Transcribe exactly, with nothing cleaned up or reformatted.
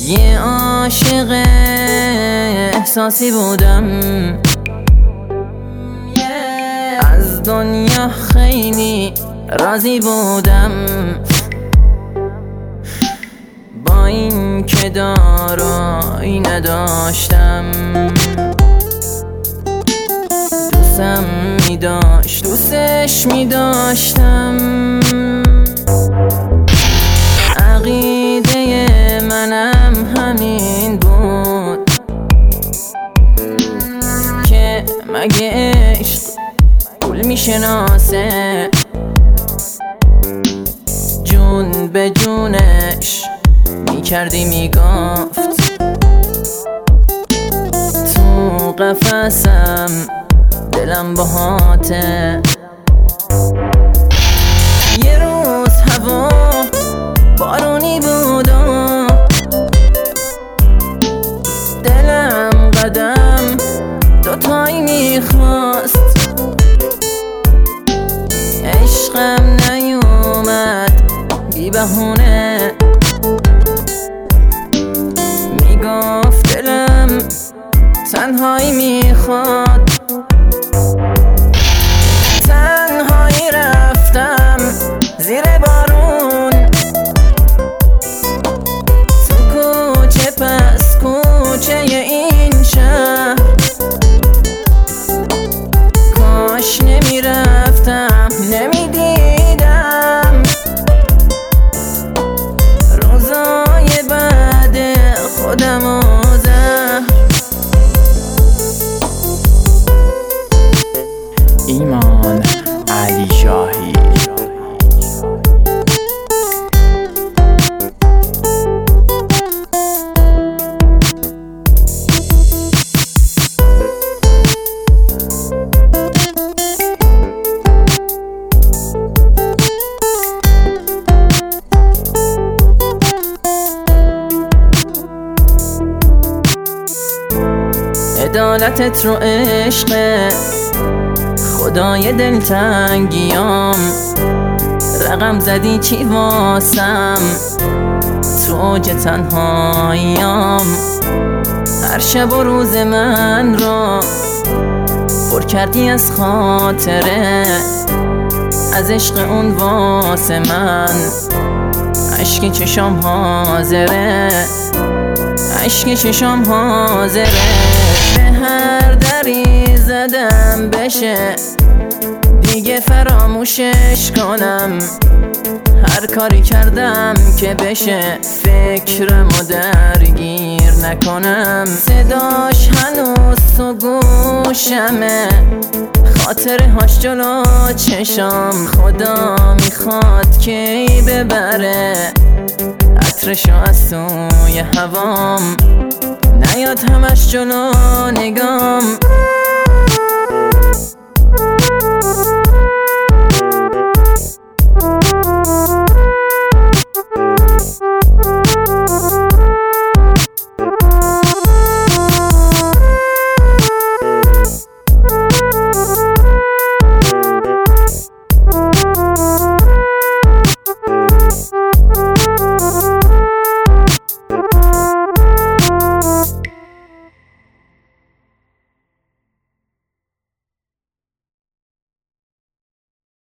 یه عاشق احساسی بودم، از دنیا خیلی راضی بودم، با این که دارایی نداشتم. دوستم می داشت، دوستش می داشتم. عقیده منم همین بود که مگه عشق پول می شناسه، جون به جونش می کردی می گفت. تو قفسم دلم باهاته. یه روز هوا بارونی بود و دلم قدم دوتایی میخواست. عشقم نیومد بی بهونه، میگفت دلم تنهایی میخواد. تنهایی رفتم زیر بارون، تو کوچه پس کوچه این شهر. کاش نمیرفتم نمیدیدم روزای بعد خودم و زهر. ایمان علی شاهی. عدالتت رو عشق خدای دلتنگیام، رقم زدی چی واسم تو اوج تنهاییام. هر شب و روز من رو پر کردی از خاطره، از عشق اون واسه من عشق چشام حاضره، عشق چشام حاضره. به هر دری زدم بشه دیگه فراموشش کنم، هر کاری کردم که بشه فکرمو درگیر نکنم. صداش هنوز تو گوشمه، خاطره هاش جلو چشام. خدا میخواد کی ببره عطرشو از توی هوام، نیاد همش جلو نگام.